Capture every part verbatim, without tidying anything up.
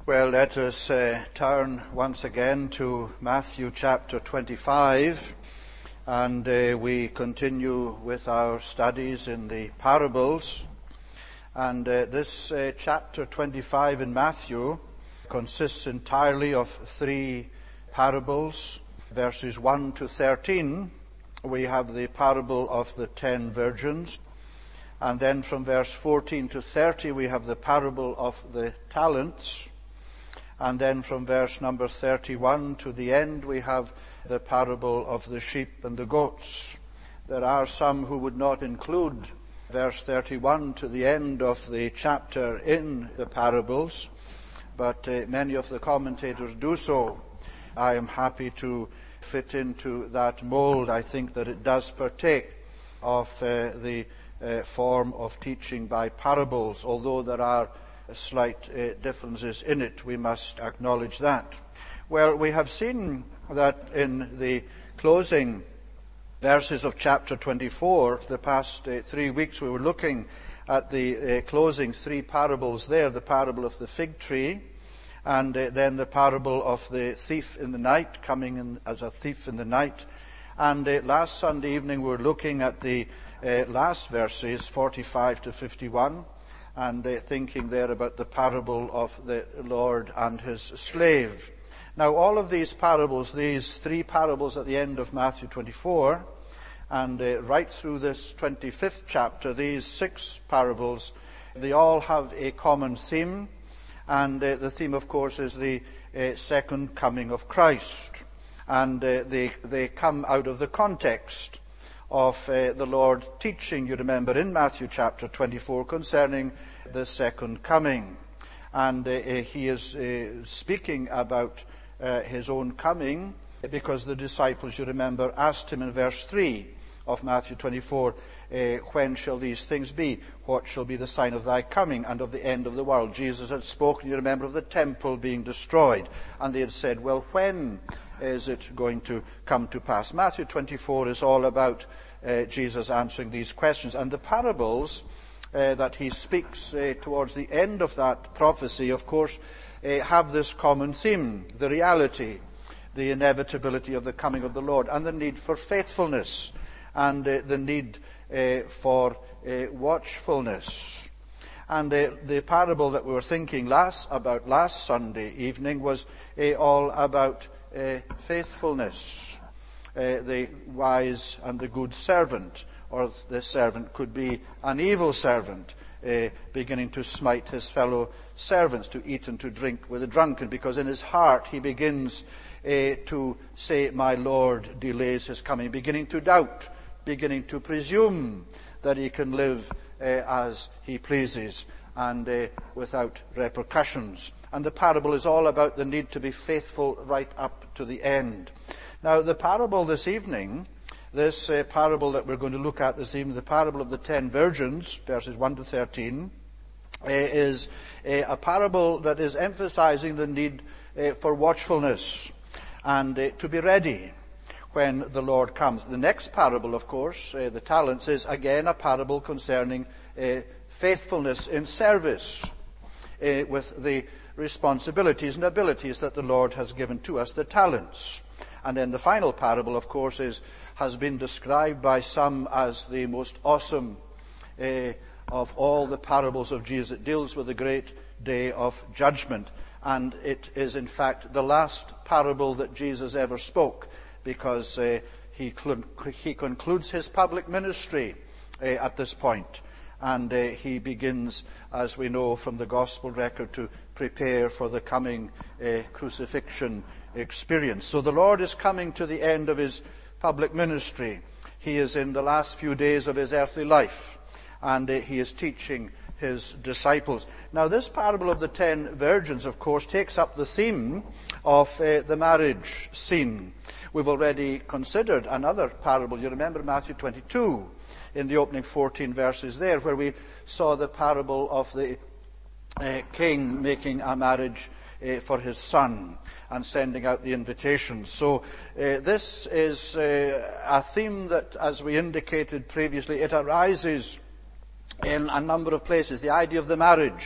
Well, let us uh, turn once again to Matthew chapter twenty-five, and uh, we continue with our studies in the parables. And uh, this uh, chapter twenty-five in Matthew consists entirely of three parables. Verses one to thirteen, we have the parable of the ten virgins. And then from verse fourteen to thirty, we have the parable of the talents. And then from verse number thirty-one to the end, we have the parable of the sheep and the goats. There are some who would not include verse thirty-one to the end of the chapter in the parables, but uh, many of the commentators do so. I am happy to fit into that mold. I think that it does partake of uh, the uh, form of teaching by parables, although there are slight uh, differences in it. We must acknowledge that. Well, we have seen that in the closing verses of chapter twenty-four, the past uh, three weeks we were looking at the uh, closing three parables there, the parable of the fig tree, and uh, then the parable of the thief in the night, coming in as a thief in the night. And uh, last Sunday evening we were looking at the uh, last verses, forty-five to fifty-one, and uh, thinking there about the parable of the Lord and his slave. Now, all of these parables, these three parables at the end of Matthew twenty-four, and uh, right through this twenty-fifth chapter, these six parables, they all have a common theme, and uh, the theme, of course, is the uh, second coming of Christ. And uh, they, they come out of the context of uh, the Lord teaching, you remember, in Matthew chapter twenty-four concerning the second coming. And uh, he is uh, speaking about uh, his own coming because the disciples, you remember, asked him in verse three of Matthew twenty-four, uh, when shall these things be? What shall be the sign of thy coming and of the end of the world? Jesus had spoken, you remember, of the temple being destroyed. And they had said, well, when is it going to come to pass? Matthew twenty-four is all about uh, Jesus answering these questions. And the parables uh, that he speaks uh, towards the end of that prophecy, of course, uh, have this common theme, the reality, the inevitability of the coming of the Lord, and the need for faithfulness, and uh, the need uh, for uh, watchfulness. And uh, the parable that we were thinking last about last Sunday evening was uh, all about uh, faithfulness. Uh, the wise and the good servant, or the servant could be an evil servant, uh, beginning to smite his fellow servants, to eat and to drink with the drunken, because in his heart he begins uh, to say, my Lord delays his coming, beginning to doubt, beginning to presume that he can live uh, as he pleases and uh, without repercussions. And the parable is all about the need to be faithful right up to the end. Now, the parable this evening, this uh, parable that we're going to look at this evening, the parable of the ten virgins, verses one to thirteen, uh, is uh, a parable that is emphasizing the need uh, for watchfulness and uh, to be ready when the Lord comes. The next parable, of course, uh, the talents, is again a parable concerning uh, faithfulness in service uh, with the responsibilities and abilities that the Lord has given to us, the talents. And then the final parable, of course, is has been described by some as the most awesome uh, of all the parables of Jesus. It deals with the great day of judgment. And it is, in fact, the last parable that Jesus ever spoke, because uh, he, cl- he concludes his public ministry uh, at this point. And uh, he begins, as we know from the gospel record, to prepare for the coming uh, crucifixion experience. So the Lord is coming to the end of his public ministry. He is in the last few days of his earthly life, and uh, he is teaching his disciples. Now, this parable of the ten virgins, of course, takes up the theme of uh, the marriage scene. We've already considered another parable. You remember Matthew twenty-two, in the opening fourteen verses there, where we saw the parable of the uh, king making a marriage uh, for his son and sending out the invitations. So uh, this is uh, a theme that, as we indicated previously, it arises in a number of places. The idea of the marriage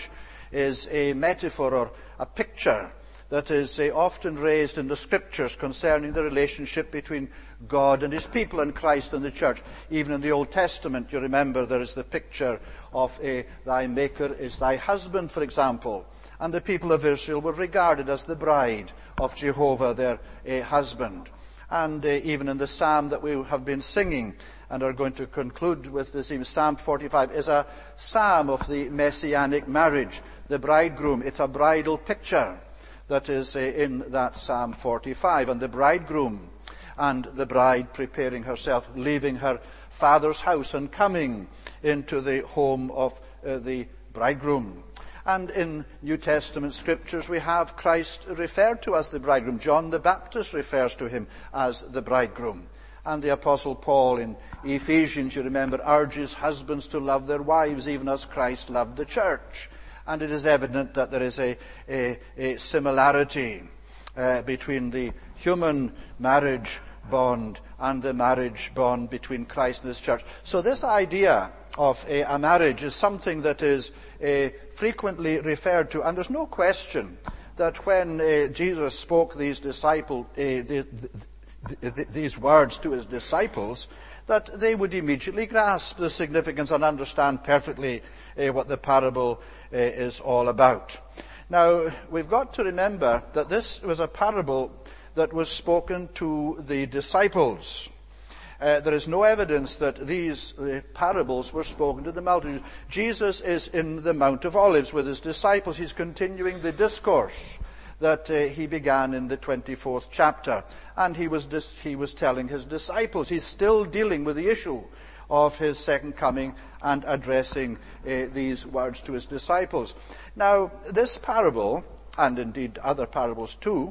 is a metaphor or a picture that is uh, often raised in the Scriptures concerning the relationship between God and his people and Christ and the church. Even in the Old Testament, you remember, there is the picture of uh, thy Maker is thy husband, for example. And the people of Israel were regarded as the bride of Jehovah, their uh, husband. And uh, even in the psalm that we have been singing and are going to conclude with this evening, Psalm forty-five is a psalm of the messianic marriage, the bridegroom. It's a bridal picture that is uh, in that Psalm forty-five, and the bridegroom and the bride preparing herself, leaving her father's house and coming into the home of uh, the bridegroom. And in New Testament scriptures we have Christ referred to as the bridegroom. John the Baptist refers to him as the bridegroom. And the Apostle Paul in Ephesians, you remember, urges husbands to love their wives even as Christ loved the church. And it is evident that there is a, a, a similarity uh, between the human marriage bond and the marriage bond between Christ and his church. So this idea of a, a marriage is something that is uh, frequently referred to, and there's no question that when uh, Jesus spoke these disciple, uh, the, the, the, these words to his disciples, that they would immediately grasp the significance and understand perfectly uh, what the parable uh, is all about. Now, we've got to remember that this was a parable that was spoken to the disciples. Uh, there is no evidence that these uh, parables were spoken to the multitude. Jesus is in the Mount of Olives with his disciples. He's continuing the discourse that uh, he began in the twenty-fourth chapter. And he was, dis- he was telling his disciples. He's still dealing with the issue of his second coming and addressing uh, these words to his disciples. Now, this parable, and indeed other parables too,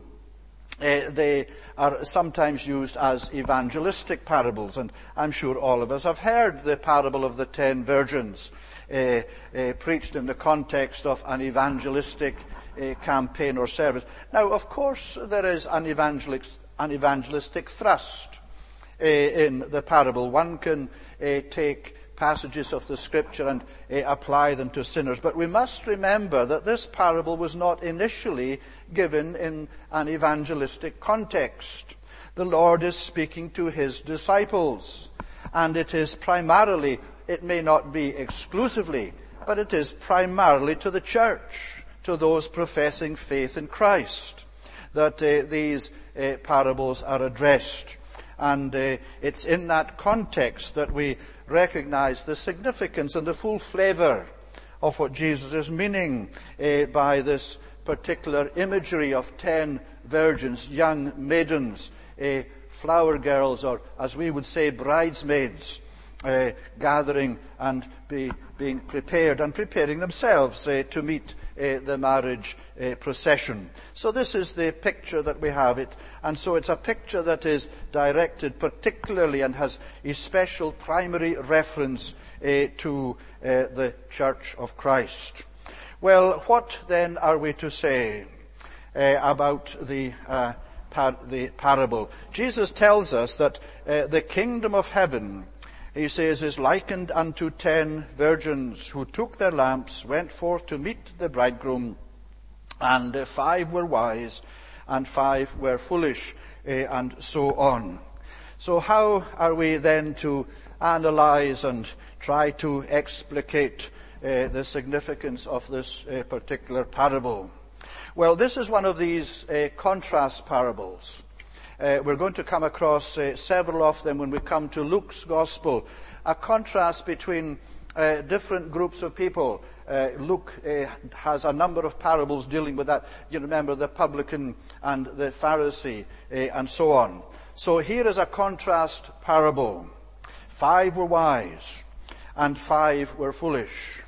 Uh, they are sometimes used as evangelistic parables, and I'm sure all of us have heard the parable of the ten virgins uh, uh, preached in the context of an evangelistic uh, campaign or service. Now, of course, there is an, evangelic, an evangelistic thrust uh, in the parable. One can uh, take passages of the Scripture and uh, apply them to sinners. But we must remember that this parable was not initially given in an evangelistic context. The Lord is speaking to his disciples, and it is primarily, it may not be exclusively, but it is primarily to the church, to those professing faith in Christ, that uh, these uh, parables are addressed. And uh, it's in that context that we recognize the significance and the full flavor of what Jesus is meaning uh, by this particular imagery of ten virgins, young maidens, uh, flower girls, or as we would say, bridesmaids, uh, gathering and be, being prepared and preparing themselves uh, to meet uh, the marriage uh, procession. So this is the picture that we have it. And so it's a picture that is directed particularly and has a special primary reference uh, to uh, the Church of Christ. Well, what then are we to say uh, about the, uh, par- the parable? Jesus tells us that uh, the kingdom of heaven, he says, is likened unto ten virgins who took their lamps, went forth to meet the bridegroom, and uh, five were wise, and five were foolish, uh, and so on. So how are we then to analyze and try to explicate uh, the significance of this uh, particular parable? Well, this is one of these uh, contrast parables. Uh, we're going to come across uh, several of them when we come to Luke's Gospel, a contrast between uh, different groups of people. Uh, Luke uh, has a number of parables dealing with that. You remember the publican and the Pharisee uh, and so on. So here is a contrast parable. Five were wise and five were foolish.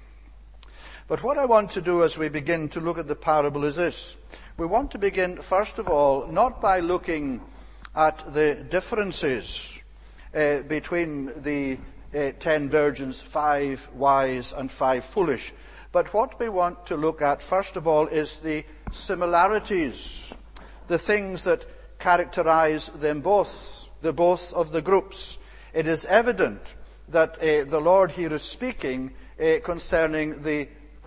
But what I want to do as we begin to look at the parable is this. We want to begin, first of all, not by looking at the differences uh, between the uh, ten virgins, five wise and five foolish. But what we want to look at, first of all, is the similarities, the things that characterize them both, the both of the groups. It is evident that uh, the Lord here is speaking uh, concerning the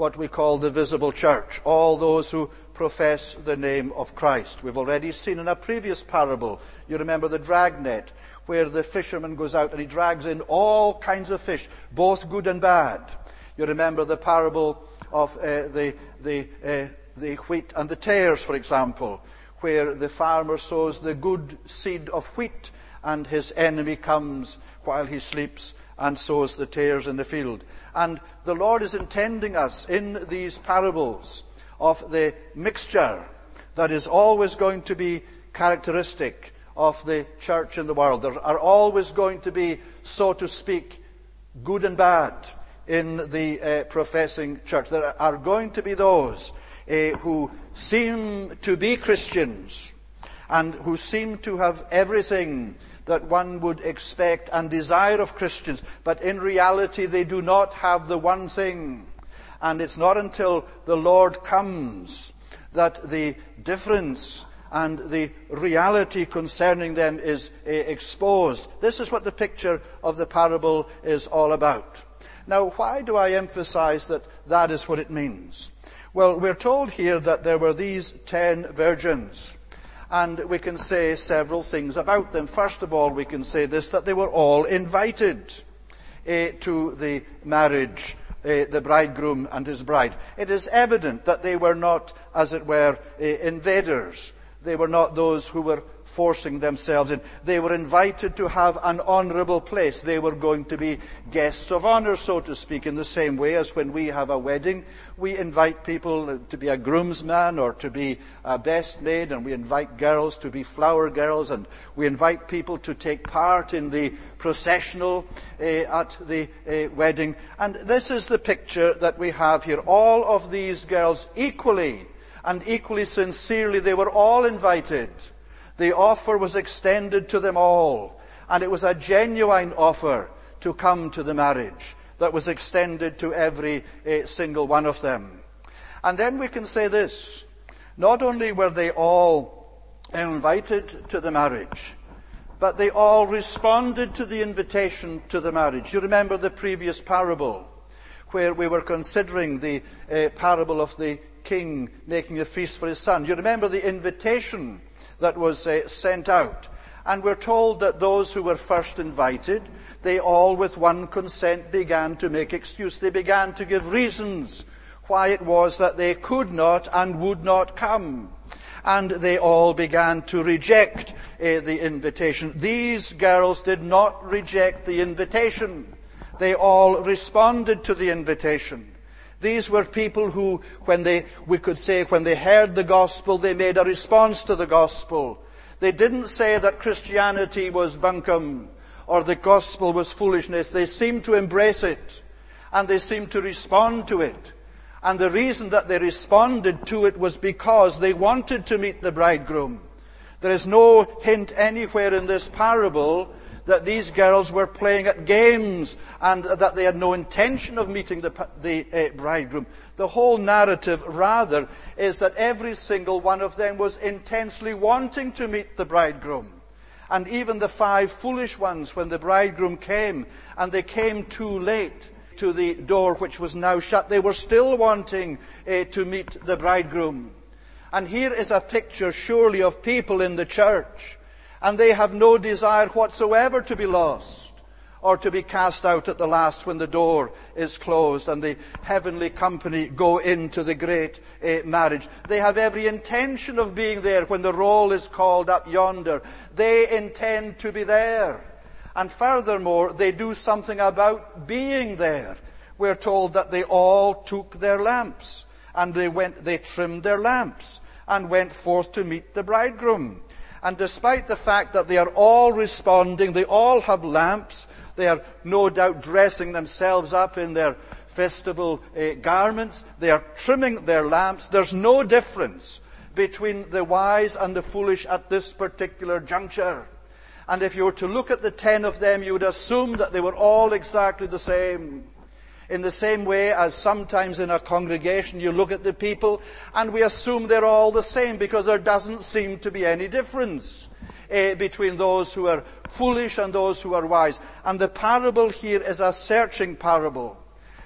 what we call the visible church, all those who profess the name of Christ. We've already seen in a previous parable, you remember the dragnet, where the fisherman goes out and he drags in all kinds of fish, both good and bad. You remember the parable of uh, the, the, uh, the wheat and the tares, for example, where the farmer sows the good seed of wheat and his enemy comes while he sleeps and sows the tares in the field. And the Lord is intending us in these parables of the mixture that is always going to be characteristic of the church in the world. There are always going to be, so to speak, good and bad in the uh, professing church. There are going to be those uh, who seem to be Christians and who seem to have everything that one would expect and desire of Christians, but in reality they do not have the one thing. And it's not until the Lord comes that the difference and the reality concerning them is uh, exposed. This is what the picture of the parable is all about. Now, why do I emphasize that that is what it means? Well, we're told here that there were these ten virgins, and we can say several things about them. First of all, we can say this, that they were all invited uh, to the marriage, uh, the bridegroom and his bride. It is evident that they were not, as it were, uh, invaders. They were not those who were forcing themselves in. They were invited to have an honourable place. They were going to be guests of honour, so to speak, in the same way as when we have a wedding, we invite people to be a groomsman or to be a best maid, and we invite girls to be flower girls, and we invite people to take part in the processional uh, at the uh, wedding. And this is the picture that we have here. All of these girls equally and equally sincerely, they were all invited. The offer was extended to them all, and it was a genuine offer to come to the marriage that was extended to every uh, single one of them. And then we can say this, not only were they all invited to the marriage, but they all responded to the invitation to the marriage. You remember the previous parable, where we were considering the uh, parable of the king making a feast for his son. You remember the invitation that was uh, sent out. And we're told that those who were first invited, they all with one consent began to make excuse. They began to give reasons why it was that they could not and would not come. And they all began to reject uh, the invitation. These girls did not reject the invitation. They all responded to the invitation. These were people who, when they, we could say, when they heard the gospel, they made a response to the gospel. They didn't say that Christianity was bunkum or the gospel was foolishness. They seemed to embrace it, and they seemed to respond to it. And the reason that they responded to it was because they wanted to meet the bridegroom. There is no hint anywhere in this parable that these girls were playing at games and that they had no intention of meeting the, the uh, bridegroom. The whole narrative, rather, is that every single one of them was intensely wanting to meet the bridegroom. And even the five foolish ones, when the bridegroom came, and they came too late to the door which was now shut, they were still wanting uh, to meet the bridegroom. And here is a picture, surely, of people in the church, and they have no desire whatsoever to be lost or to be cast out at the last when the door is closed and the heavenly company go into the great uh, marriage. They have every intention of being there when the roll is called up yonder. They intend to be there. And furthermore, they do something about being there. We're told that they all took their lamps, and they went, they trimmed their lamps and went forth to meet the bridegroom. And despite the fact that they are all responding, they all have lamps, they are no doubt dressing themselves up in their festival uh, garments, they are trimming their lamps. There's no difference between the wise and the foolish at this particular juncture. And if you were to look at the ten of them, you would assume that they were all exactly the same. In the same way as sometimes in a congregation you look at the people and we assume they're all the same because there doesn't seem to be any difference uh, between those who are foolish and those who are wise. And the parable here is a searching parable.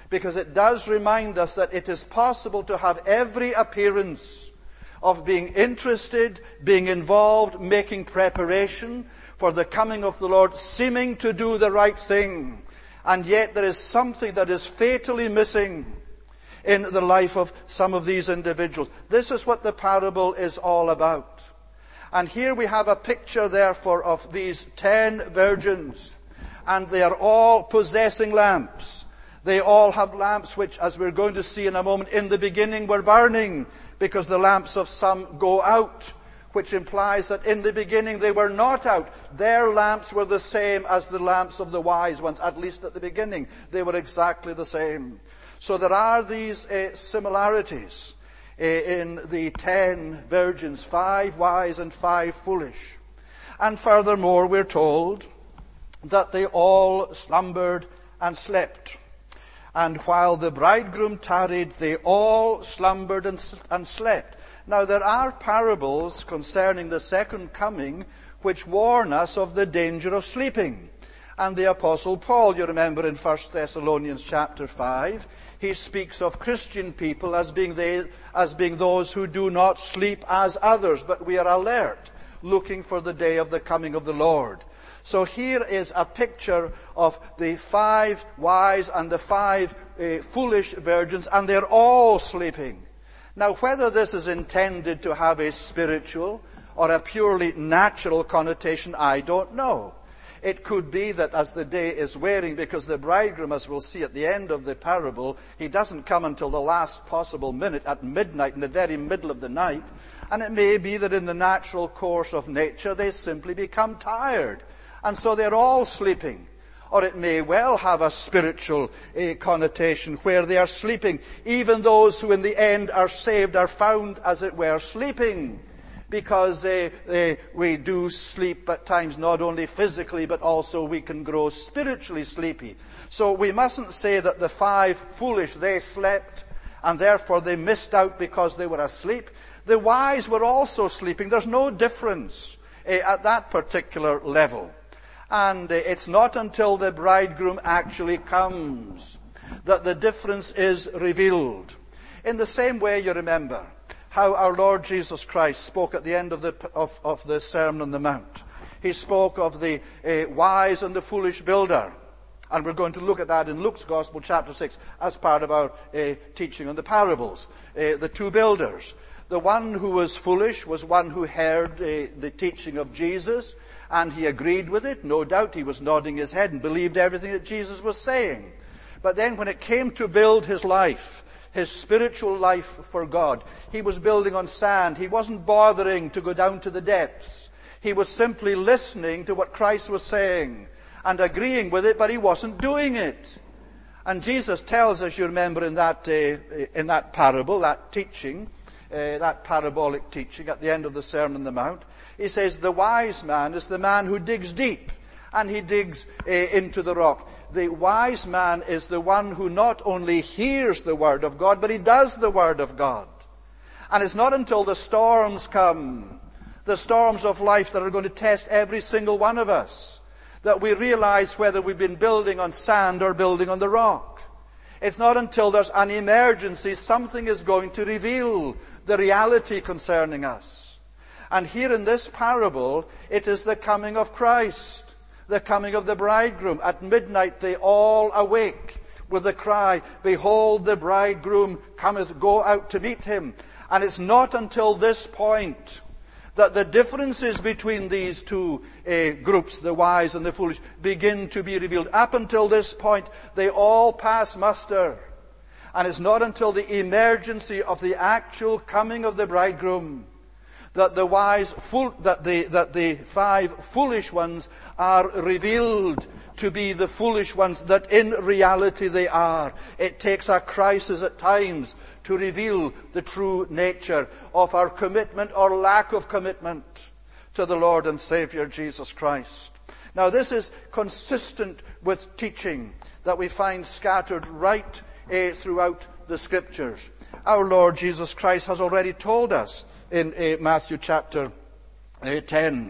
because it does remind us that it is possible to have every appearance of being interested, being involved, making preparation for the coming of the Lord, seeming to do the right thing, and yet there is something that is fatally missing in the life of some of these individuals. This is what the parable is all about. And here we have a picture, therefore, of these ten virgins, and they are all possessing lamps. They all have lamps which, as we're going to see in a moment, in the beginning were burning, because the lamps of some go out, which implies that in the beginning they were not out. Their lamps were the same as the lamps of the wise ones, at least at the beginning. They were exactly the same. So there are these uh, similarities uh, in the ten virgins, five wise and five foolish. And furthermore, we're told that they all slumbered and slept. And while the bridegroom tarried, they all slumbered and, and slept. Now, there are parables concerning the second coming which warn us of the danger of sleeping. And the Apostle Paul, you remember in First Thessalonians chapter five, he speaks of Christian people as being, they, as being those who do not sleep as others, but we are alert, looking for the day of the coming of the Lord. So here is a picture of the five wise and the five uh, foolish virgins, and they're all sleeping. Now, whether this is intended to have a spiritual or a purely natural connotation, I don't know. It could be that as the day is wearing, because the bridegroom, as we'll see at the end of the parable, he doesn't come until the last possible minute at midnight, in the very middle of the night. And it may be that in the natural course of nature, they simply become tired. And so they're all sleeping. Or it may well have a spiritual uh, connotation where they are sleeping. Even those who in the end are saved are found, as it were, sleeping. Because uh, uh, we do sleep at times, not only physically, but also we can grow spiritually sleepy. So we mustn't say that the five foolish, they slept, and therefore they missed out because they were asleep. The wise were also sleeping. There's no difference uh, at that particular level. And it's not until the bridegroom actually comes that the difference is revealed. In the same way, you remember how our Lord Jesus Christ spoke at the end of the, of, of the Sermon on the Mount. He spoke of the uh, wise and the foolish builder. And we're going to look at that in Luke's Gospel, chapter six, as part of our uh, teaching on the parables. Uh, the two builders. The one who was foolish was one who heard uh, the teaching of Jesus, and he agreed with it. No doubt he was nodding his head and believed everything that Jesus was saying. But then when it came to build his life, his spiritual life for God, he was building on sand. He wasn't bothering to go down to the depths. He was simply listening to what Christ was saying and agreeing with it, but he wasn't doing it. And Jesus tells us, you remember in that, uh, in that parable, that teaching, Uh, that parabolic teaching at the end of the Sermon on the Mount, he says the wise man is the man who digs deep, and he digs uh, into the rock. The wise man is the one who not only hears the word of God, but he does the word of God. And it's not until the storms come, the storms of life that are going to test every single one of us, that we realize whether we've been building on sand or building on the rock. It's not until there's an emergency, something is going to reveal the reality concerning us. And here in this parable, it is the coming of Christ, the coming of the bridegroom. At midnight they all awake with the cry, "Behold, the bridegroom cometh, go out to meet him." And it's not until this point that the differences between these two uh, groups, the wise and the foolish, begin to be revealed. Up until this point, they all pass muster. And it's not until the emergency of the actual coming of the bridegroom that the wise, fool, that the that the five foolish ones are revealed to be the foolish ones that in reality they are. It takes a crisis at times to reveal the true nature of our commitment or lack of commitment to the Lord and Savior Jesus Christ. Now, this is consistent with teaching that we find scattered right uh, throughout the Scriptures. Our Lord Jesus Christ has already told us in uh, Matthew chapter uh, ten.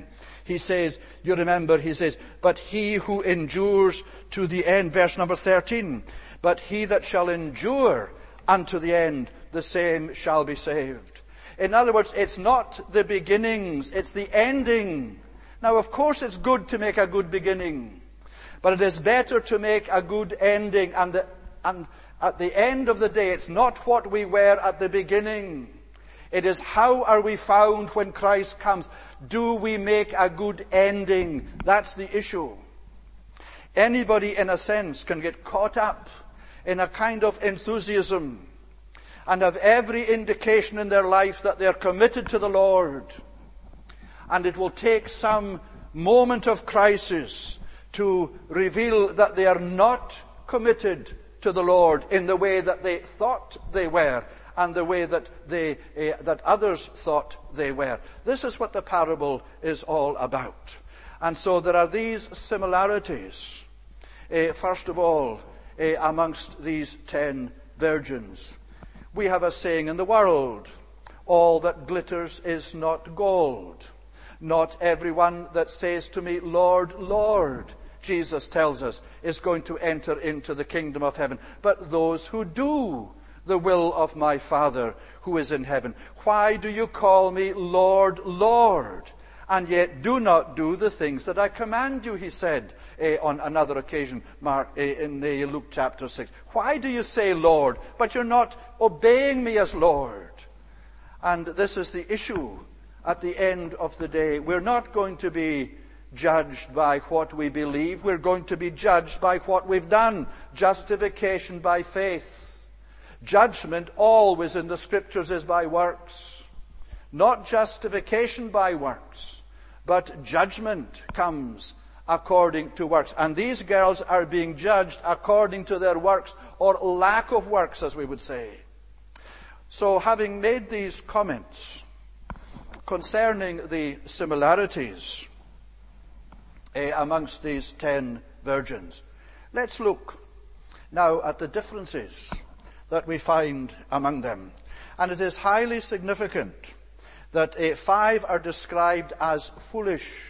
He says, you remember, he says, but he who endures to the end, verse number thirteen, but he that shall endure unto the end, the same shall be saved. In other words, it's not the beginnings, it's the ending. Now, of course, it's good to make a good beginning, but it is better to make a good ending. And, the, and at the end of the day, it's not what we were at the beginning. It is how are we found when Christ comes. Do we make a good ending? That's the issue. Anybody, in a sense, can get caught up in a kind of enthusiasm and have every indication in their life that they're committed to the Lord. And it will take some moment of crisis to reveal that they are not committed to the Lord in the way that they thought they were and the way that they uh, that others thought they were. This is what the parable is all about. And so there are these similarities, uh, first of all, uh, amongst these ten virgins. We have a saying in the world, all that glitters is not gold. Not everyone that says to me, Lord, Lord, Jesus tells us, is going to enter into the kingdom of heaven, but those who do the will of my Father who is in heaven. Why do you call me Lord, Lord, and yet do not do the things that I command you, he said eh, on another occasion Mark, eh, in eh, Luke chapter six. Why do you say Lord, but you're not obeying me as Lord? And this is the issue. At the end of the day, we're not going to be judged by what we believe. We're going to be judged by what we've done. Justification by faith. Judgment always in the Scriptures is by works. Not justification by works, but judgment comes according to works. And these girls are being judged according to their works, or lack of works, as we would say. So, having made these comments concerning the similarities eh, amongst these ten virgins, let's look now at the differences that we find among them. And it is highly significant that eh, five are described as foolish,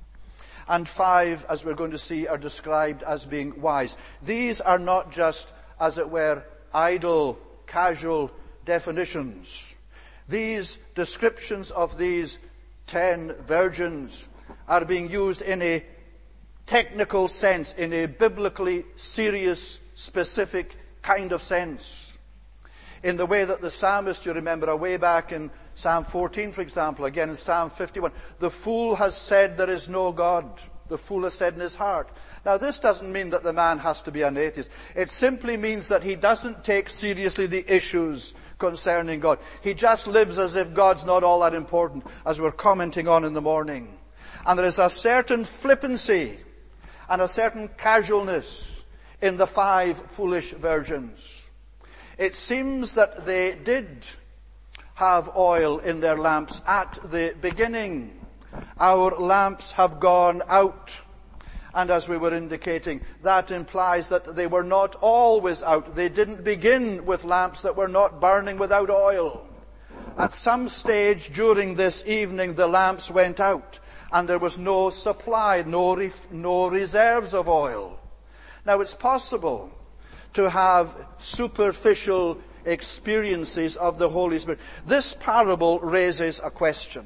and five, as we're going to see, are described as being wise. These are not just, as it were, idle, casual definitions. These descriptions of these ten virgins are being used in a technical sense, in a biblically serious, specific kind of sense. In the way that the psalmist, you remember, way back in Psalm fourteen, for example, again in Psalm fifty-one, the fool has said there is no God. The fool has said in his heart. Now, this doesn't mean that the man has to be an atheist. It simply means that he doesn't take seriously the issues concerning God. He just lives as if God's not all that important, as we're commenting on in the morning. And there is a certain flippancy and a certain casualness in the five foolish virgins. It seems that they did have oil in their lamps at the beginning. Our lamps have gone out. And as we were indicating, that implies that they were not always out. They didn't begin with lamps that were not burning without oil. At some stage during this evening, the lamps went out, and there was no supply, no, ref- no reserves of oil. Now, it's possible to have superficial experiences of the Holy Spirit. This parable raises a question.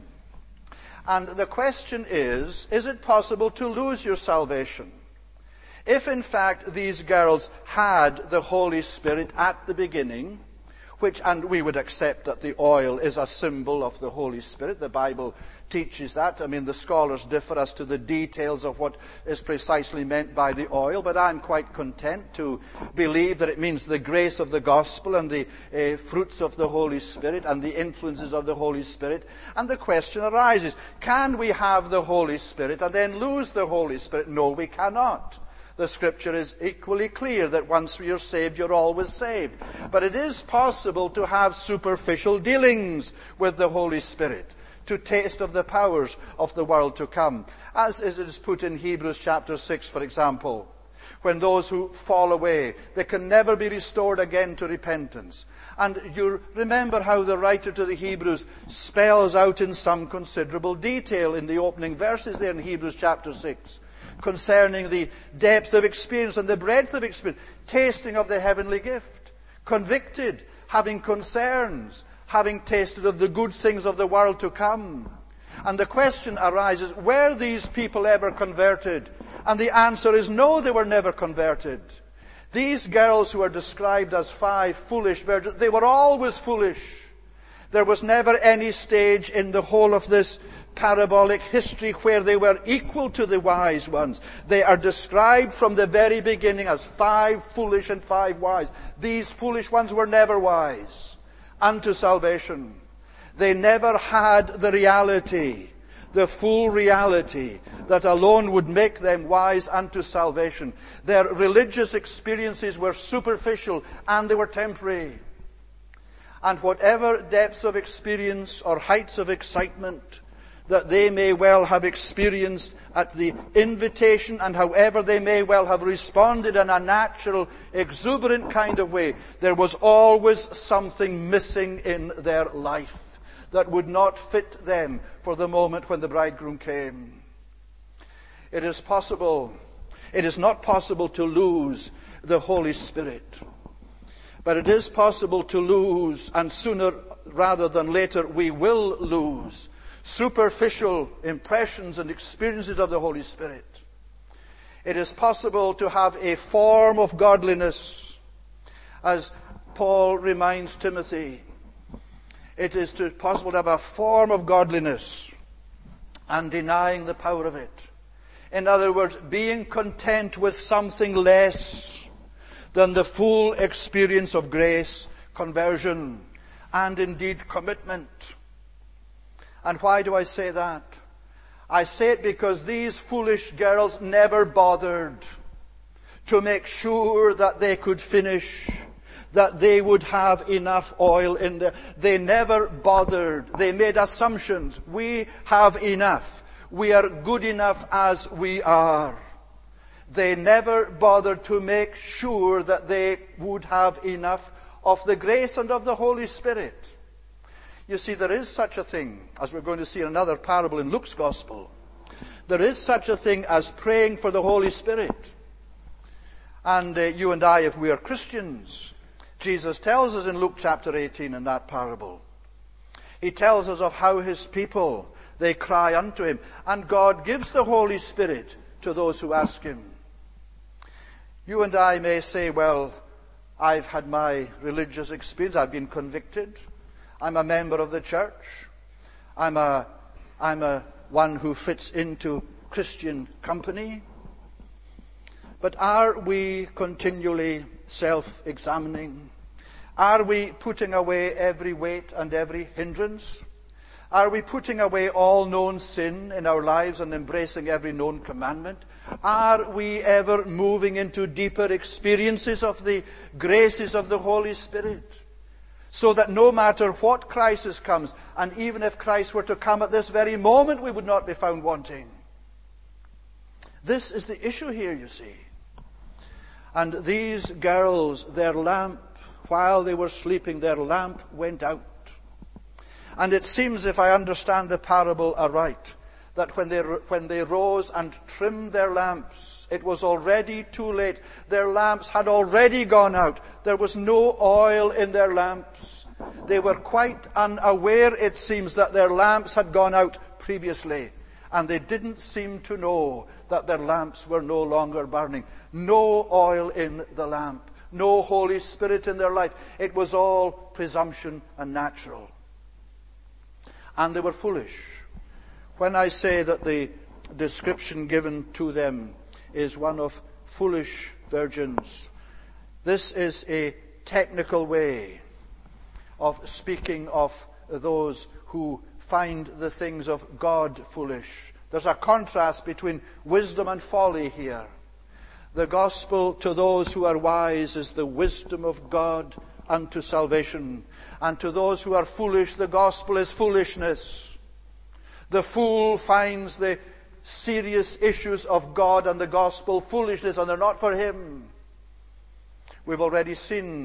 And the question is, is it possible to lose your salvation? If in fact these girls had the Holy Spirit at the beginning, which, and we would accept that the oil is a symbol of the Holy Spirit, the Bible teaches that. I mean, the scholars differ as to the details of what is precisely meant by the oil, but I'm quite content to believe that it means the grace of the gospel and the uh, fruits of the Holy Spirit and the influences of the Holy Spirit. And the question arises, can we have the Holy Spirit and then lose the Holy Spirit? No, we cannot. The Scripture is equally clear that once you're saved, you're always saved. But it is possible to have superficial dealings with the Holy Spirit, to taste of the powers of the world to come. As it is put in Hebrews chapter six, for example, when those who fall away, they can never be restored again to repentance. And you remember how the writer to the Hebrews spells out in some considerable detail in the opening verses there in Hebrews chapter six, concerning the depth of experience and the breadth of experience, tasting of the heavenly gift, convicted, having concerns, having tasted of the good things of the world to come. And the question arises, were these people ever converted? And the answer is no, they were never converted. These girls who are described as five foolish virgins, they were always foolish. There was never any stage in the whole of this parabolic history where they were equal to the wise ones. They are described from the very beginning as five foolish and five wise. These foolish ones were never wise unto salvation. They never had the reality, the full reality, that alone would make them wise unto salvation. Their religious experiences were superficial and they were temporary. And whatever depths of experience or heights of excitement that they may well have experienced at the invitation, and however they may well have responded in a natural, exuberant kind of way, there was always something missing in their life that would not fit them for the moment when the bridegroom came. It is possible, it is not possible to lose the Holy Spirit. But it is possible to lose, and sooner rather than later we will lose, superficial impressions and experiences of the Holy Spirit. It is possible to have a form of godliness, as Paul reminds Timothy. It is to, possible to have a form of godliness and denying the power of it. In other words, being content with something less than the full experience of grace, conversion, and indeed commitment. And why do I say that? I say it because these foolish girls never bothered to make sure that they could finish, that they would have enough oil in there. They never bothered. They made assumptions. We have enough. We are good enough as we are. They never bothered to make sure that they would have enough of the grace and of the Holy Spirit. You see, there is such a thing, as we're going to see in another parable in Luke's Gospel, there is such a thing as praying for the Holy Spirit. And uh, you and I, if we are Christians, Jesus tells us in Luke chapter eighteen in that parable, he tells us of how his people, they cry unto him, and God gives the Holy Spirit to those who ask him. You and I may say, well, I've had my religious experience, I've been convicted, I'm a member of the church, I'm a, I'm a one who fits into Christian company. But are we continually self-examining? Are we putting away every weight and every hindrance? Are we putting away all known sin in our lives and embracing every known commandment? Are we ever moving into deeper experiences of the graces of the Holy Spirit? So that no matter what crisis comes, and even if Christ were to come at this very moment, we would not be found wanting. This is the issue here, you see. And these girls, their lamp, while they were sleeping, their lamp went out. And it seems, if I understand the parable aright, that when they, when they rose and trimmed their lamps, it was already too late. Their lamps had already gone out. There was no oil in their lamps. They were quite unaware, it seems, that their lamps had gone out previously. And they didn't seem to know that their lamps were no longer burning. No oil in the lamp. No Holy Spirit in their life. It was all presumption and natural. And they were foolish. When I say that the description given to them is one of foolish virgins, this is a technical way of speaking of those who find the things of God foolish. There's a contrast between wisdom and folly here. The gospel to those who are wise is the wisdom of God unto salvation. And to those who are foolish, the gospel is foolishness. The fool finds the serious issues of God and the gospel foolishness, and they're not for him. We've already seen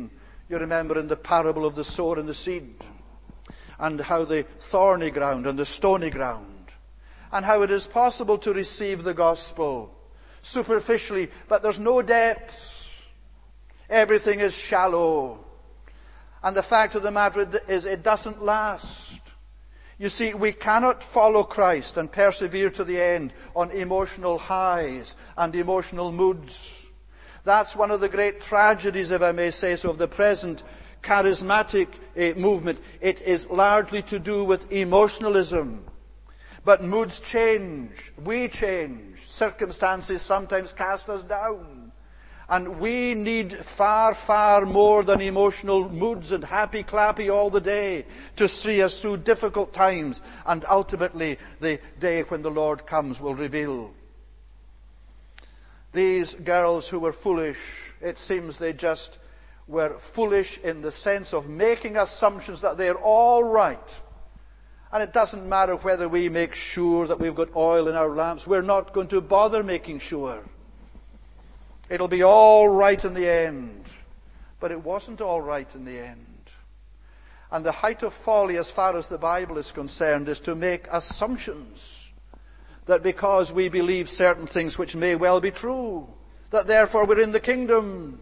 You remember in the parable of the sower and the seed, and how the thorny ground and the stony ground, and how it is possible to receive the gospel superficially, but there's no depth. Everything is shallow. And the fact of the matter is, it doesn't last. You see, we cannot follow Christ and persevere to the end on emotional highs and emotional moods. That's one of the great tragedies, if I may say so, of the present charismatic uh, movement. It is largely to do with emotionalism. But moods change. We change. Circumstances sometimes cast us down. And we need far, far more than emotional moods and happy-clappy all the day to see us through difficult times. And ultimately, the day when the Lord comes will reveal. These girls who were foolish, it seems they just were foolish in the sense of making assumptions that they're all right. And it doesn't matter whether we make sure that we've got oil in our lamps. We're not going to bother making sure. It'll be all right in the end. But it wasn't all right in the end. And the height of folly, as far as the Bible is concerned, is to make assumptions that because we believe certain things which may well be true, that therefore we're in the kingdom.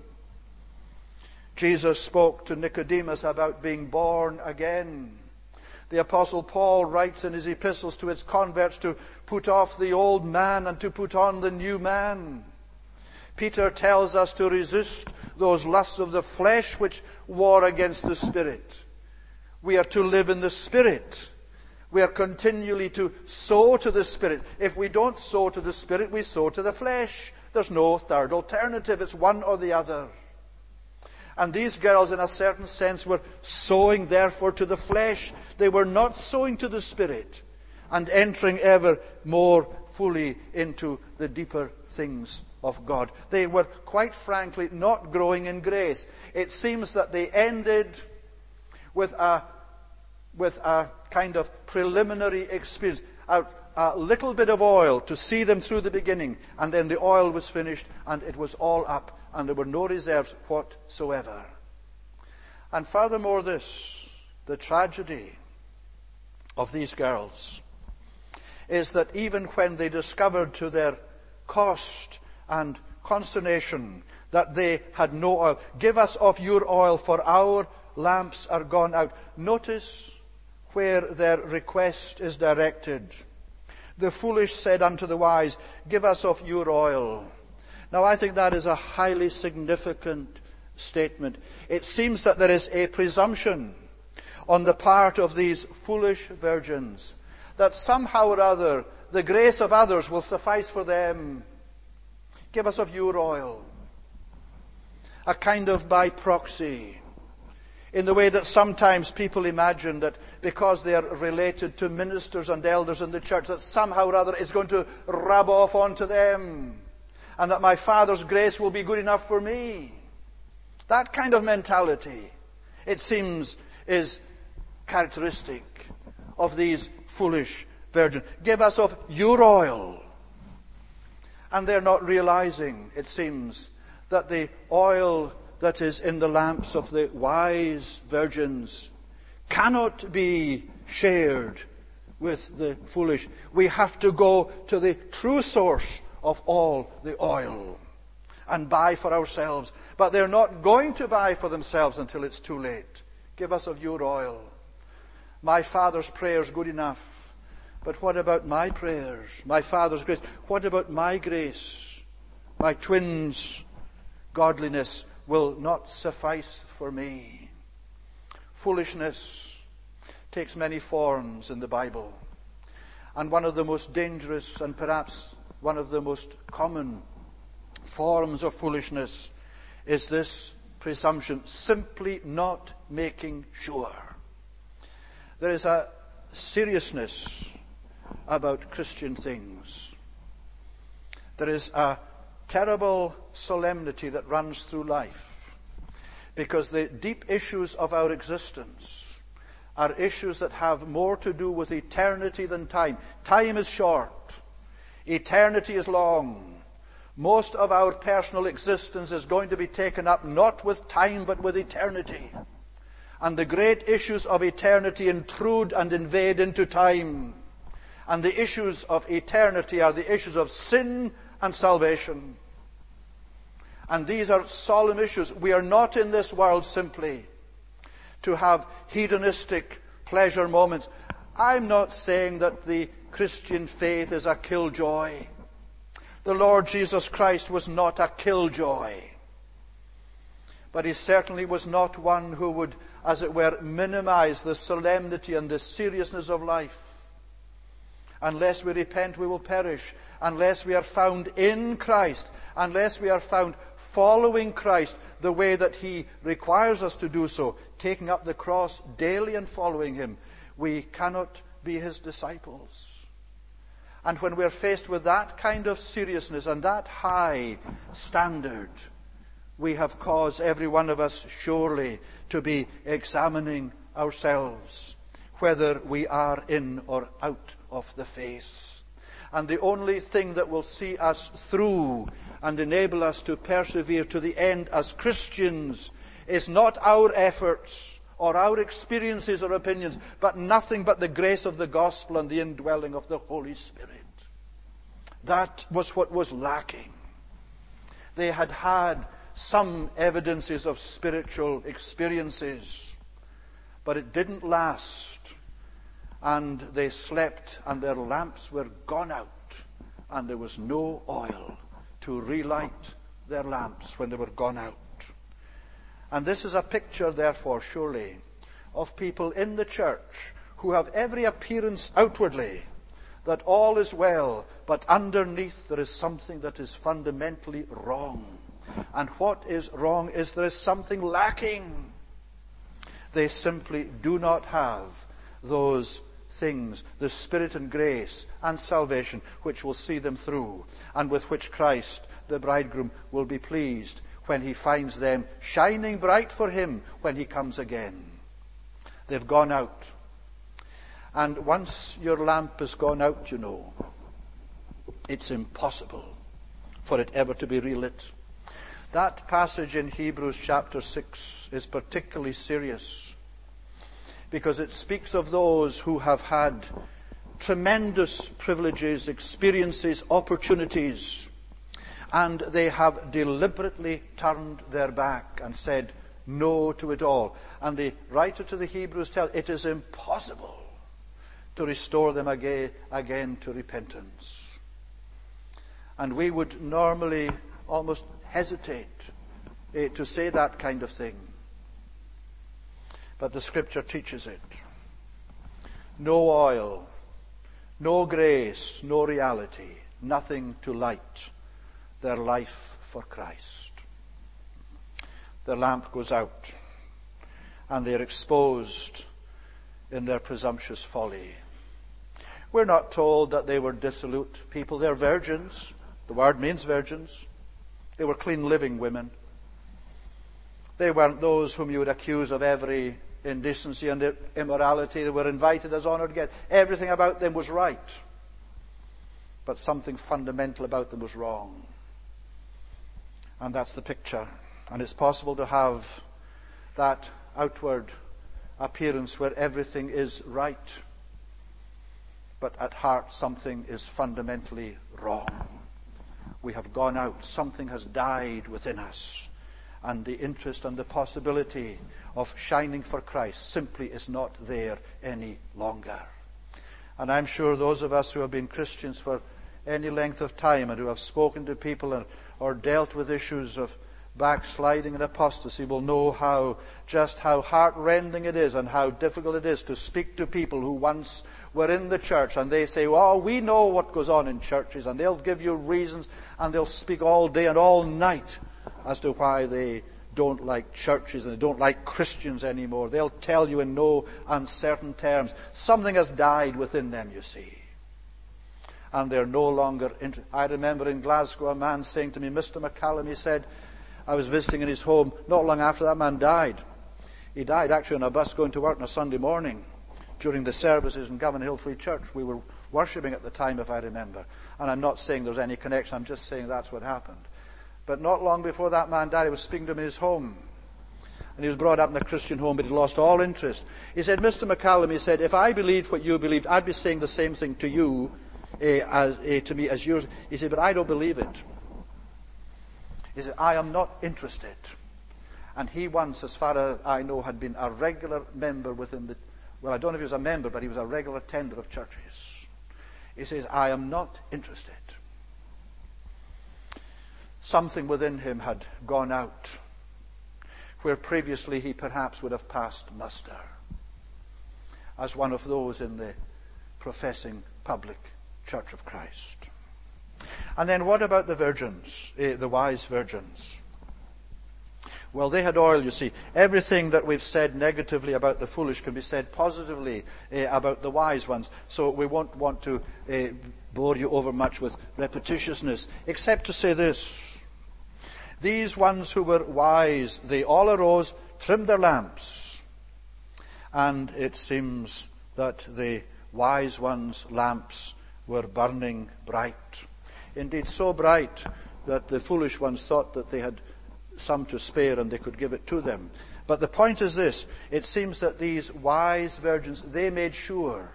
Jesus spoke to Nicodemus about being born again. The Apostle Paul writes in his epistles to his converts to put off the old man and to put on the new man. Peter tells us to resist those lusts of the flesh which war against the Spirit. We are to live in the Spirit. We are continually to sow to the Spirit. If we don't sow to the Spirit, we sow to the flesh. There's no third alternative. It's one or the other. And these girls, in a certain sense, were sowing, therefore, to the flesh. They were not sowing to the Spirit and entering ever more fully into the deeper things of God. They were, quite frankly, not growing in grace. It seems that they ended with a, with a kind of preliminary experience, a, a little bit of oil to see them through the beginning, and then the oil was finished, and it was all up, and there were no reserves whatsoever. And furthermore this, the tragedy of these girls is that even when they discovered to their cost and consternation that they had no oil, give us of your oil, for our lamps are gone out. Notice where their request is directed. The foolish said unto the wise, give us of your oil. Now, I think that is a highly significant statement. It seems that there is a presumption on the part of these foolish virgins that somehow or other the grace of others will suffice for them. Give us of your oil. A kind of by proxy. In the way that sometimes people imagine that because they are related to ministers and elders in the church, that somehow or other it's going to rub off onto them. And that my Father's grace will be good enough for me. That kind of mentality, it seems, is characteristic of these foolish virgins. Give us of your oil. And they're not realizing, it seems, that the oil that is in the lamps of the wise virgins cannot be shared with the foolish. We have to go to the true source of all the oil and buy for ourselves. But they're not going to buy for themselves until it's too late. Give us of your oil. My Father's prayer is good enough. But what about my prayers? My Father's grace? What about my grace? My twins' godliness will not suffice for me. Foolishness takes many forms in the Bible. And one of the most dangerous and perhaps one of the most common forms of foolishness is this presumption, simply not making sure. There is a seriousness about Christian things. There is a terrible solemnity that runs through life, because the deep issues of our existence are issues that have more to do with eternity than time. Time is short. Eternity is long. Most of our personal existence is going to be taken up not with time but with eternity. And the great issues of eternity intrude and invade into time. And the issues of eternity are the issues of sin and salvation. And these are solemn issues. We are not in this world simply to have hedonistic pleasure moments. I'm not saying that the Christian faith is a killjoy. The Lord Jesus Christ was not a killjoy. But he certainly was not one who would, as it were, minimize the solemnity and the seriousness of life. Unless we repent, we will perish. Unless we are found in Christ, unless we are found following Christ the way that he requires us to do so, taking up the cross daily and following him, we cannot be his disciples. And when we're faced with that kind of seriousness and that high standard, we have cause, every one of us, surely, to be examining ourselves, whether we are in or out of the faith. And the only thing that will see us through and enable us to persevere to the end as Christians is not our efforts or our experiences or opinions, but nothing but the grace of the gospel and the indwelling of the Holy Spirit. That was what was lacking. They had had some evidences of spiritual experiences, but it didn't last. And they slept, and their lamps were gone out, and there was no oil to relight their lamps when they were gone out. And this is a picture, therefore, surely, of people in the church who have every appearance outwardly that all is well, but underneath there is something that is fundamentally wrong. And what is wrong is there is something lacking. They simply do not have those things, the Spirit and grace and salvation, which will see them through, and with which Christ, the bridegroom, will be pleased when he finds them shining bright for him when he comes again. They've gone out. And once your lamp has gone out, you know, it's impossible for it ever to be relit. That passage in Hebrews chapter six is particularly serious, because it speaks of those who have had tremendous privileges, experiences, opportunities, and they have deliberately turned their back and said no to it all. And the writer to the Hebrews tells it is impossible to restore them again, again to repentance. And we would normally almost hesitate eh, to say that kind of thing. But the Scripture teaches it. No oil, no grace, no reality, nothing to light their life for Christ. Their lamp goes out, and they are exposed in their presumptuous folly. We're not told that they were dissolute people. They're virgins. The word means virgins. They were clean living women. They weren't those whom you would accuse of every indecency and immorality. They were invited as honored guests. Everything about them was right. But something fundamental about them was wrong. And that's the picture. And it's possible to have that outward appearance where everything is right, but at heart something is fundamentally wrong. We have gone out. Something has died within us. And the interest and the possibility of shining for Christ simply is not there any longer. And I'm sure those of us who have been Christians for any length of time and who have spoken to people and, or dealt with issues of backsliding and apostasy will know how, just how heart-rending it is and how difficult it is to speak to people who once were in the church and they say, oh, we know what goes on in churches, and they'll give you reasons and they'll speak all day and all night as to why they don't like churches and they don't like Christians anymore. They'll tell you in no uncertain terms. Something has died within them, you see. And they're no longer... Inter- I remember in Glasgow a man saying to me, Mister McCallum, he said, I was visiting in his home not long after that man died. He died actually on a bus going to work on a Sunday morning during the services in Govan Hill Free Church. We were worshipping at the time, if I remember. And I'm not saying there's any connection, I'm just saying that's what happened. But not long before that man died, I was speaking to him in his home. And he was brought up in a Christian home, but he lost all interest. He said, Mister McCallum, he said, if I believed what you believed, I'd be saying the same thing to you, uh, as, uh, to me as yours. He said, but I don't believe it. He said, I am not interested. And he once, as far as I know, had been a regular member within the, well, I don't know if he was a member, but he was a regular attender of churches. He says, I am not interested. Something within him had gone out, where previously he perhaps would have passed muster as one of those in the professing public Church of Christ. And then what about the virgins, eh, the wise virgins? Well, they had oil, you see. Everything that we've said negatively about the foolish can be said positively eh, about the wise ones. So we won't want to eh, bore you over much with repetitiousness, except to say this. These ones who were wise, they all arose, trimmed their lamps. And it seems that the wise ones' lamps were burning bright. Indeed, so bright that the foolish ones thought that they had some to spare and they could give it to them. But the point is this, it seems that these wise virgins, they made sure.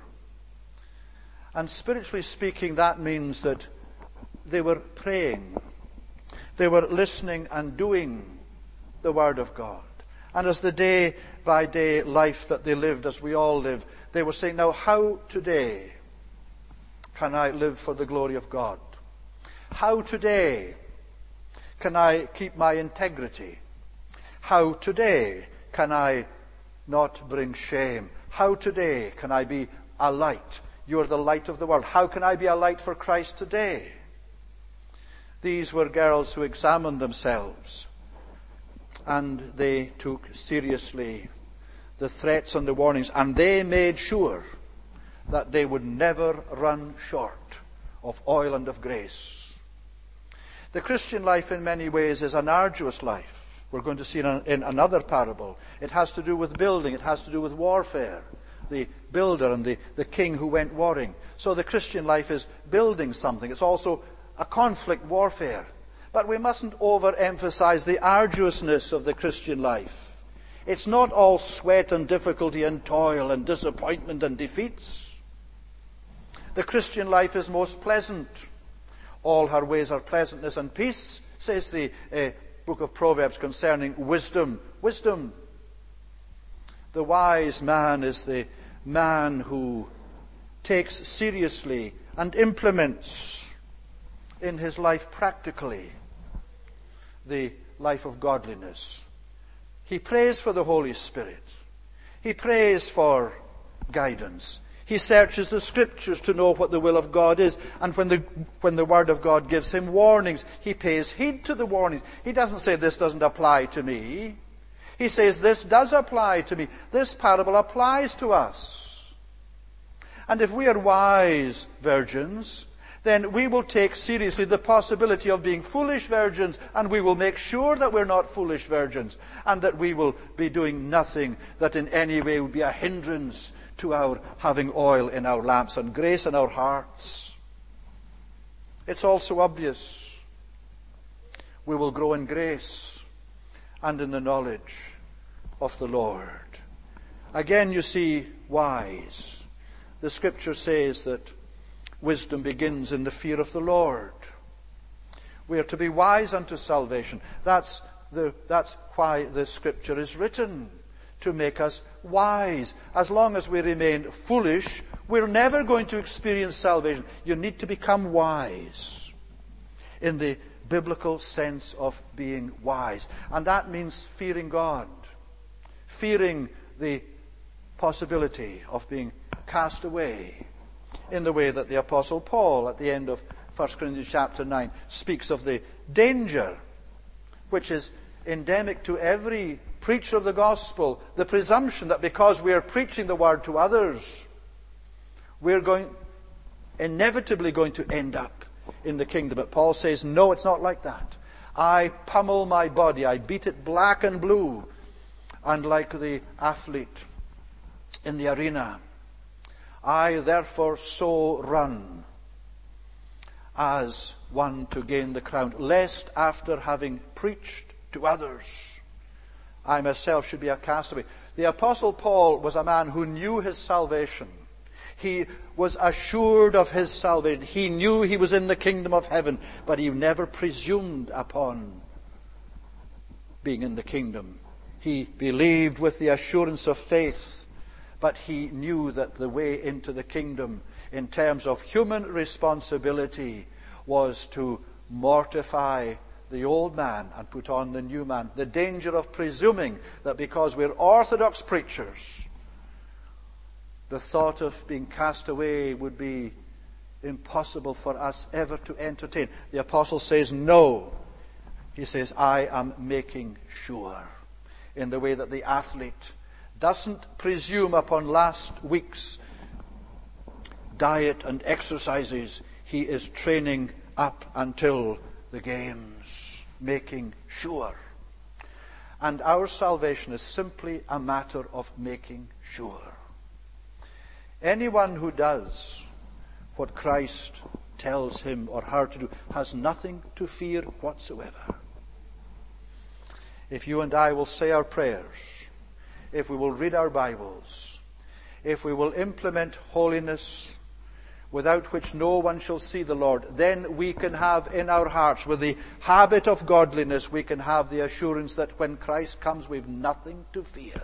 And spiritually speaking, that means that they were praying. They were listening and doing the Word of God. And as the day-by-day life that they lived, as we all live, they were saying, now how today can I live for the glory of God? How today can I keep my integrity? How today can I not bring shame? How today can I be a light? You are the light of the world. How can I be a light for Christ today? These were girls who examined themselves, and they took seriously the threats and the warnings, and they made sure that they would never run short of oil and of grace. The Christian life in many ways is an arduous life. We're going to see in, in another parable. It has to do with building. It has to do with warfare. The builder and the, the king who went warring. So the Christian life is building something. It's also a conflict warfare. But we mustn't overemphasize the arduousness of the Christian life. It's not all sweat and difficulty and toil and disappointment and defeats. The Christian life is most pleasant. All her ways are pleasantness and peace, says the uh, book of Proverbs concerning wisdom. Wisdom. The wise man is the man who takes seriously and implements in his life practically the life of godliness. He prays for the Holy Spirit. He prays for guidance. He searches the Scriptures to know what the will of God is. And when the, when the Word of God gives him warnings, he pays heed to the warnings. He doesn't say, this doesn't apply to me. He says, this does apply to me. This parable applies to us. And if we are wise virgins, then we will take seriously the possibility of being foolish virgins, and we will make sure that we're not foolish virgins, and that we will be doing nothing that in any way would be a hindrance to our having oil in our lamps and grace in our hearts. It's also obvious we will grow in grace and in the knowledge of the Lord. Again, you see, wise. The Scripture says that wisdom begins in the fear of the Lord. We are to be wise unto salvation. That's, the, that's why the Scripture is written, to make us wise. As long as we remain foolish, we're never going to experience salvation. You need to become wise in the biblical sense of being wise. And that means fearing God, fearing the possibility of being cast away, in the way that the Apostle Paul at the end of First Corinthians chapter nine speaks of the danger which is endemic to every preacher of the gospel, the presumption that because we are preaching the word to others, we're going inevitably going to end up in the kingdom. But Paul says, no, it's not like that. I pummel my body, I beat it black and blue, and like the athlete in the arena, I therefore so run, as one to gain the crown, lest after having preached to others, I myself should be a castaway. The Apostle Paul was a man who knew his salvation. He was assured of his salvation. He knew he was in the kingdom of heaven, but he never presumed upon being in the kingdom. He believed with the assurance of faith, but he knew that the way into the kingdom, in terms of human responsibility, was to mortify the old man and put on the new man. The danger of presuming that because we're Orthodox preachers, the thought of being cast away would be impossible for us ever to entertain. The apostle says no. He says, I am making sure, in the way that the athlete doesn't presume upon last week's diet and exercises. He is training up until the games, making sure. And our salvation is simply a matter of making sure. Anyone who does what Christ tells him or her to do has nothing to fear whatsoever. If you and I will say our prayers, if we will read our Bibles, if we will implement holiness, without which no one shall see the Lord, then we can have in our hearts, with the habit of godliness, we can have the assurance that when Christ comes, we've nothing to fear.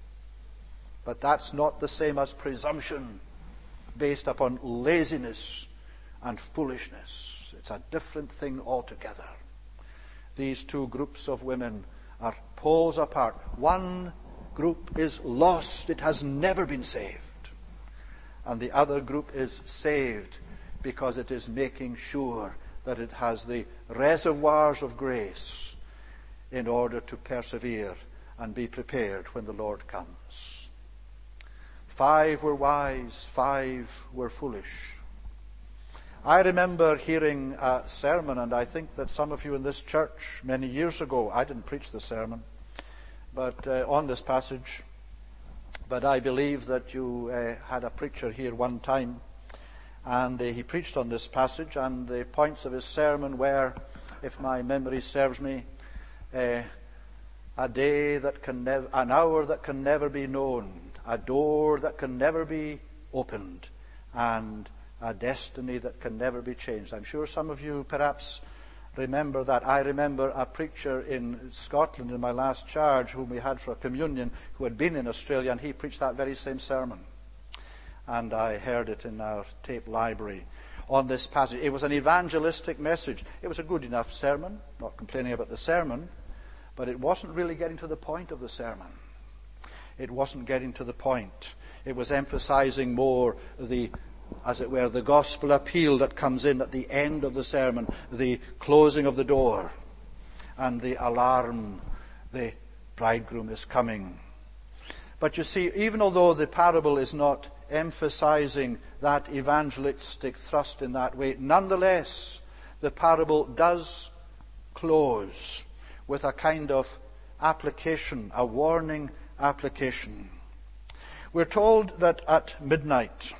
But that's not the same as presumption based upon laziness and foolishness. It's a different thing altogether. These two groups of women are poles apart. One group is lost. It has never been saved. And the other group is saved because it is making sure that it has the reservoirs of grace in order to persevere and be prepared when the Lord comes. Five were wise, five were foolish. I remember hearing a sermon, and I think that some of you in this church many years ago, I didn't preach the sermon, but uh, on this passage, but I believe that you uh, had a preacher here one time, and uh, he preached on this passage, and the points of his sermon were, if my memory serves me, uh, a day that can never, an hour that can never be known, a door that can never be opened, and a destiny that can never be changed. I'm sure some of you perhaps remember that. I remember a preacher in Scotland in my last charge whom we had for a communion who had been in Australia, and he preached that very same sermon. And I heard it in our tape library on this passage. It was an evangelistic message. It was a good enough sermon, not complaining about the sermon, but it wasn't really getting to the point of the sermon. It wasn't getting to the point. It was emphasizing more the, as it were, the gospel appeal that comes in at the end of the sermon, the closing of the door, and the alarm, the bridegroom is coming. But you see, even although the parable is not emphasizing that evangelistic thrust in that way, nonetheless, the parable does close with a kind of application, a warning application. We're told that at midnight,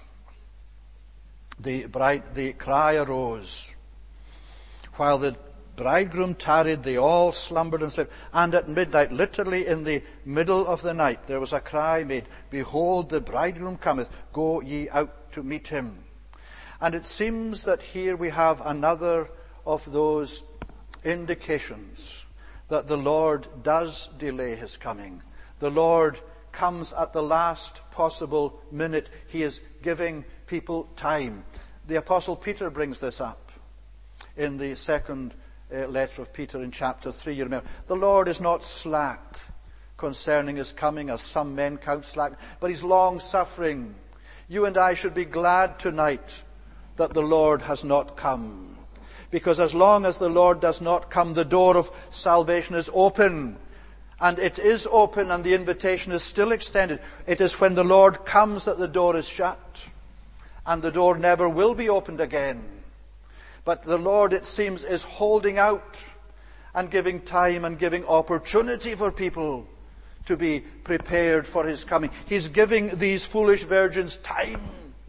The bride, the cry arose. While the bridegroom tarried, they all slumbered and slept. And at midnight, literally in the middle of the night, there was a cry made, Behold, the bridegroom cometh, go ye out to meet him. And it seems that here we have another of those indications that the Lord does delay his coming. The Lord comes at the last possible minute. He is giving people time. The Apostle Peter brings this up in the second uh, letter of Peter in chapter three. You remember, the Lord is not slack concerning his coming, as some men count slack, but he's long-suffering. You and I should be glad tonight that the Lord has not come, because as long as the Lord does not come, the door of salvation is open. And it is open, and the invitation is still extended. It is when the Lord comes that the door is shut, and the door never will be opened again. But the Lord, it seems, is holding out and giving time and giving opportunity for people to be prepared for his coming. He's giving these foolish virgins time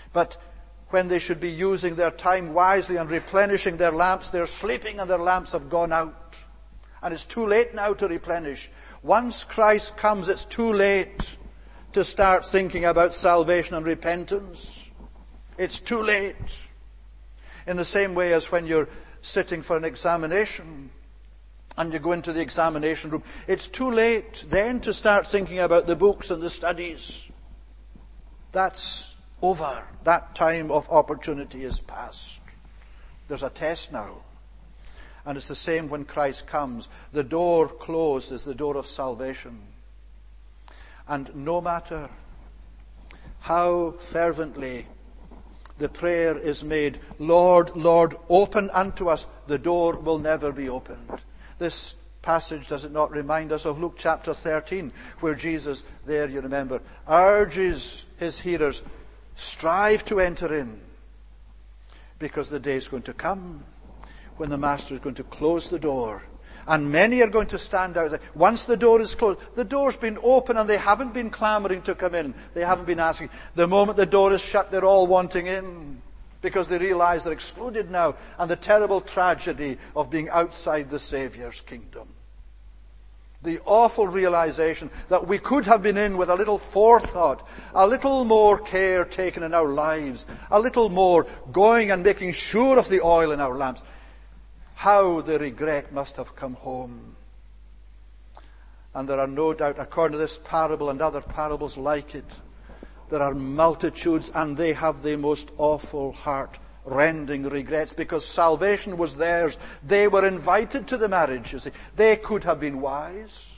But when they should be using their time wisely and replenishing their lamps, they're sleeping and their lamps have gone out. And it's too late now to replenish. Once Christ comes, it's too late to start thinking about salvation and repentance. It's too late. In the same way as when you're sitting for an examination and you go into the examination room, it's too late then to start thinking about the books and the studies. That's over. That time of opportunity is past. There's a test now. And it's the same when Christ comes. The door closed is the door of salvation. And no matter how fervently the prayer is made, Lord, Lord, open unto us, the door will never be opened. This passage, does it not remind us of Luke chapter thirteen, where Jesus, there you remember, urges his hearers, strive to enter in, because the day is going to come when the Master is going to close the door. And many are going to stand out there. Once the door is closed, the door's been open and they haven't been clamoring to come in. They haven't been asking. The moment the door is shut, they're all wanting in, because they realize they're excluded now, and the terrible tragedy of being outside the Saviour's kingdom. The awful realization that we could have been in with a little forethought, a little more care taken in our lives, a little more going and making sure of the oil in our lamps. How the regret must have come home. And there are no doubt, according to this parable and other parables like it, there are multitudes, and they have the most awful heart-rending regrets, because salvation was theirs. They were invited to the marriage, you see. They could have been wise.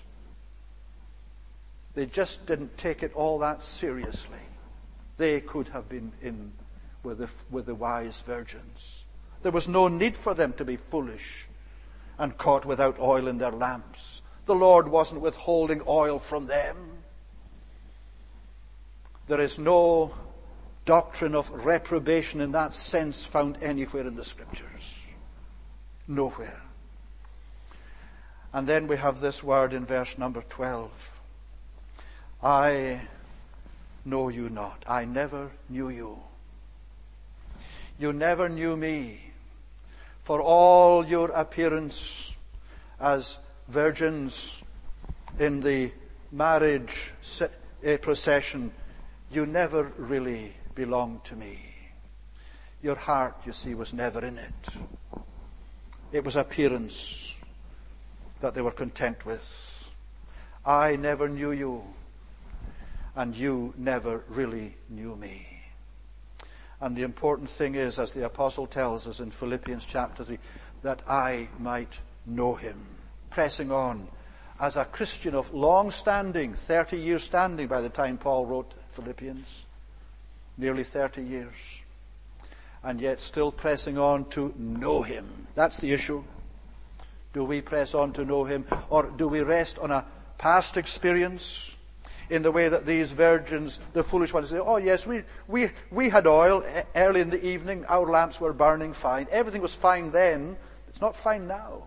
They just didn't take it all that seriously. They could have been in with the, with the wise virgins. There was no need for them to be foolish and caught without oil in their lamps. The Lord wasn't withholding oil from them. There is no doctrine of reprobation in that sense found anywhere in the Scriptures. Nowhere. And then we have this word in verse number twelve. I know you not. I never knew you. You never knew me. For all your appearance as virgins in the marriage procession, you never really belonged to me. Your heart, you see, was never in it. It was appearance that they were content with. I never knew you, and you never really knew me. And the important thing is, as the apostle tells us in Philippians chapter three, that I might know him. Pressing on as a Christian of long standing, thirty years standing by the time Paul wrote Philippians. Nearly thirty years. And yet still pressing on to know him. That's the issue. Do we press on to know him, or do we rest on a past experience? In the way that these virgins, the foolish ones, say, oh yes, we, we, we had oil early in the evening, our lamps were burning fine. Everything was fine then. It's not fine now.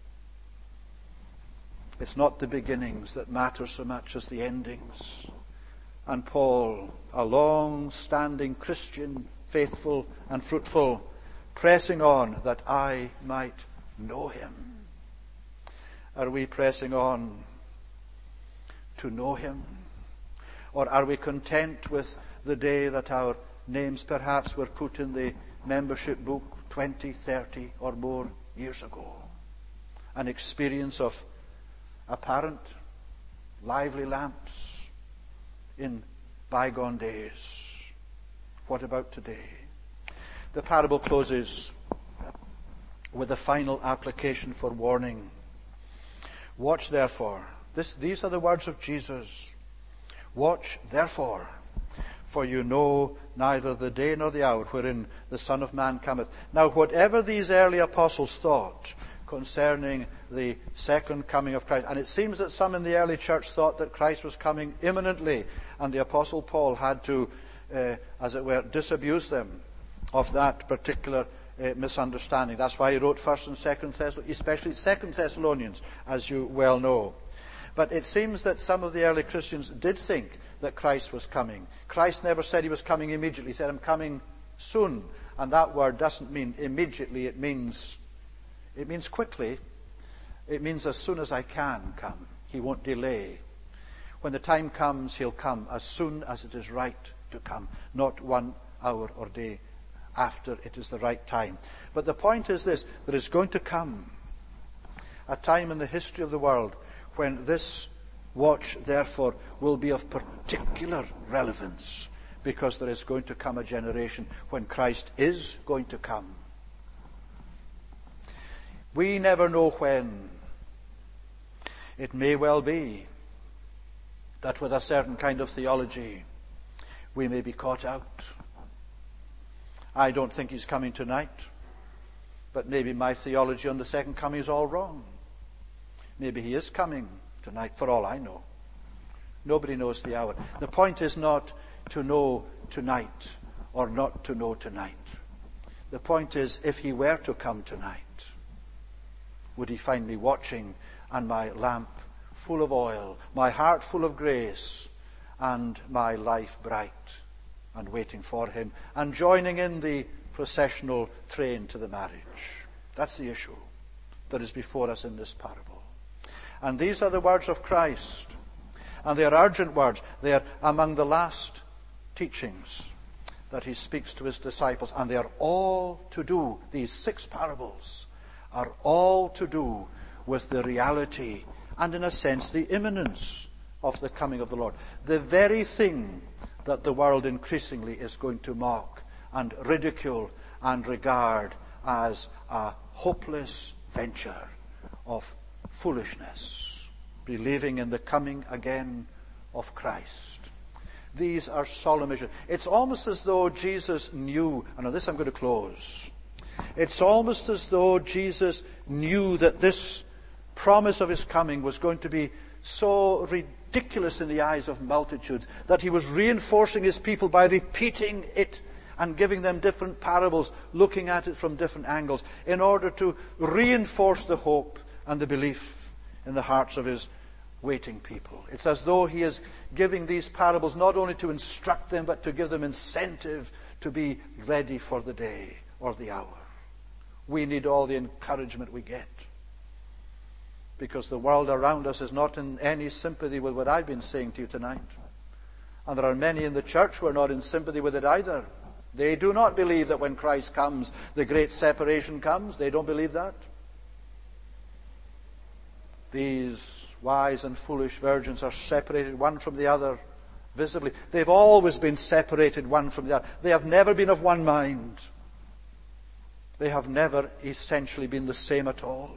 It's not the beginnings that matter so much as the endings. And Paul, a long-standing Christian, faithful and fruitful, pressing on that I might know him. Are we pressing on to know him? Or are we content with the day that our names perhaps were put in the membership book twenty, thirty or more years ago? An experience of apparent lively lamps in bygone days. What about today? The parable closes with a final application for warning. Watch therefore. This, these are the words of Jesus. Watch therefore, for you know neither the day nor the hour wherein the Son of Man cometh. Now, whatever these early apostles thought concerning the second coming of Christ, and it seems that some in the early church thought that Christ was coming imminently, and the Apostle Paul had to, uh, as it were, disabuse them of that particular uh, misunderstanding. That's why he wrote First and Second Thessalonians, especially Second Thessalonians, as you well know. But it seems that some of the early Christians did think that Christ was coming. Christ never said he was coming immediately. He said, I'm coming soon. And that word doesn't mean immediately. It means, it means quickly. It means as soon as I can come. He won't delay. When the time comes, he'll come as soon as it is right to come, not one hour or day after it is the right time. But the point is this: there is going to come a time in the history of the world when this watch, therefore, will be of particular relevance, because there is going to come a generation when Christ is going to come. We never know when. It may well be that with a certain kind of theology we may be caught out. I don't think he's coming tonight, but maybe my theology on the second coming is all wrong. Maybe he is coming tonight, for all I know. Nobody knows the hour. The point is not to know tonight or not to know tonight. The point is, if he were to come tonight, would he find me watching and my lamp full of oil, my heart full of grace, and my life bright, and waiting for him, and joining in the processional train to the marriage? That's the issue that is before us in this parable. And these are the words of Christ, and they are urgent words. They are among the last teachings that he speaks to his disciples, and they are all to do, these six parables are all to do with the reality and, in a sense, the imminence of the coming of the Lord. The very thing that the world increasingly is going to mock and ridicule and regard as a hopeless venture of foolishness, believing in the coming again of Christ. These are solemn issues. It's almost as though Jesus knew, and on this I'm going to close, it's almost as though Jesus knew that this promise of his coming was going to be so ridiculous in the eyes of multitudes that he was reinforcing his people by repeating it and giving them different parables, looking at it from different angles, in order to reinforce the hope and the belief in the hearts of his waiting people. It's as though he is giving these parables not only to instruct them, but to give them incentive to be ready for the day or the hour. We need all the encouragement we get, because the world around us is not in any sympathy with what I've been saying to you tonight. And there are many in the church who are not in sympathy with it either. They do not believe that when Christ comes, the great separation comes. They don't believe that. These wise and foolish virgins are separated one from the other visibly. They've always been separated one from the other. They have never been of one mind. They have never essentially been the same at all.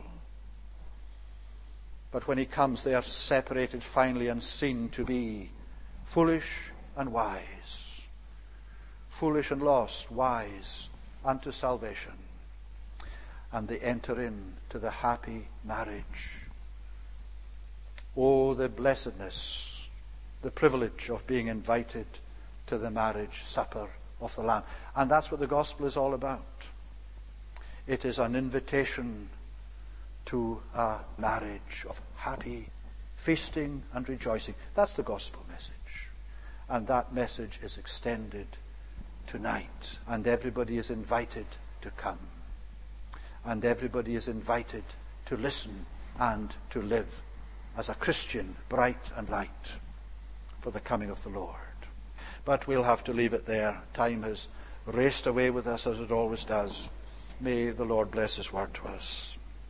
But when he comes, they are separated finally and seen to be foolish and wise. Foolish and lost, wise unto salvation. And they enter into the happy marriage. Oh, the blessedness, the privilege of being invited to the marriage supper of the Lamb. And that's what the gospel is all about. It is an invitation to a marriage of happy feasting and rejoicing. That's the gospel message. And that message is extended tonight. And everybody is invited to come. And everybody is invited to listen and to live as a Christian, bright and light, for the coming of the Lord. But we'll have to leave it there. Time has raced away with us, as it always does. May the Lord bless his word to us.